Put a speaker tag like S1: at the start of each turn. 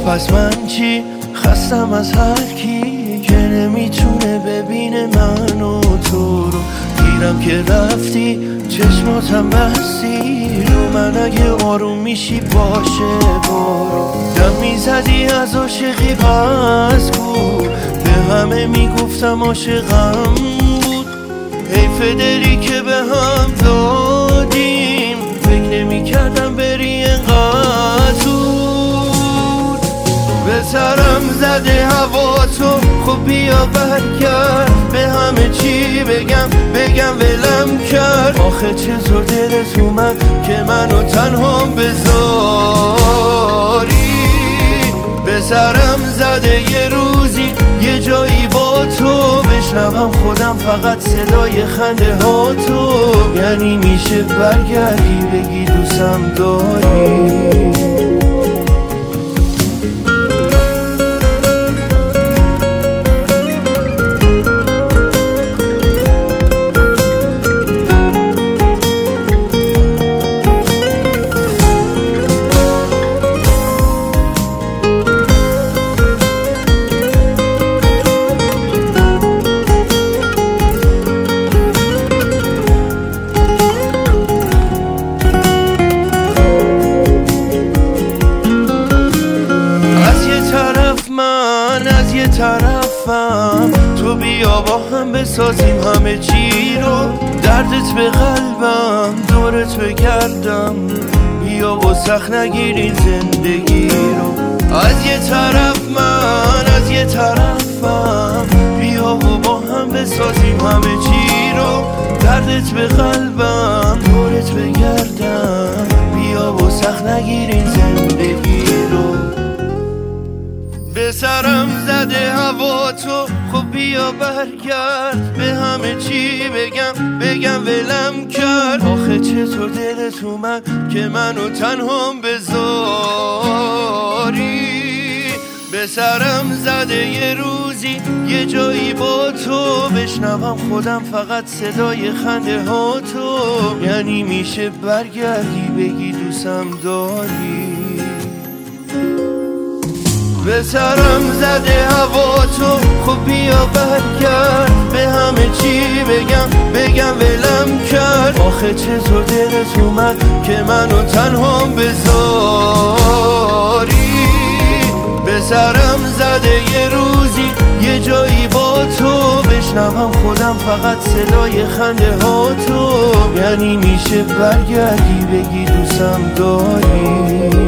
S1: پس من چی؟ خستم از هر کی که نمیتونه ببینه من و تو رو. گیرم که رفتی چشماتم بستی رو من، اگه آروم میشی باشه برو. دم میزدی از عاشقی بس کو، به همه میگفتم عاشقم بود. حیف دلی که به هم دادیم، فکر نمیکردم بری انقدر دور. به سرم زده هوا تو، خب بیا برگرد. به همه چی بگم ولم کرد. آخه چطور دلت اومد که منو تنها بذاری؟ به سرم زده یه روزی یه جایی با تو بشنوم خودم فقط صدای خنده ها تو. یعنی میشه برگردی بگی دوستم داری؟ از یه طرفم تو، بیا با هم بسازیم همه چی رو. دردت به قلبم دورت بگردم، بیا و سخت نگیرین زندگی رو. از یه طرف از یه طرفم، بیا و با هم بسازیم همه چی رو. دردت به قلبم دورت بگردم، بیا و سخت نگیرین زندگی رو. به سرم زده هوا تو، خب بیا برگرد. به همه چی بگم ولم کرد. آخه چطور دلت اومد که منو تنها بذاری؟ به سرم زده یه روزی یه جایی با تو بشنوم خودم فقط صدای خنده ها تو. یعنی میشه برگردی بگی دوستم داری؟ به سرم زده هوا تو، خب بیا برگرد. به همه چی بگم ولم کرد. آخه چطور دلت اومد که منو تنها بذاری؟ به سرم زده یه روزی یه جایی با تو بشنوم خودم فقط صدای خنده ها تو. یعنی میشه برگردی بگی دوستم داری؟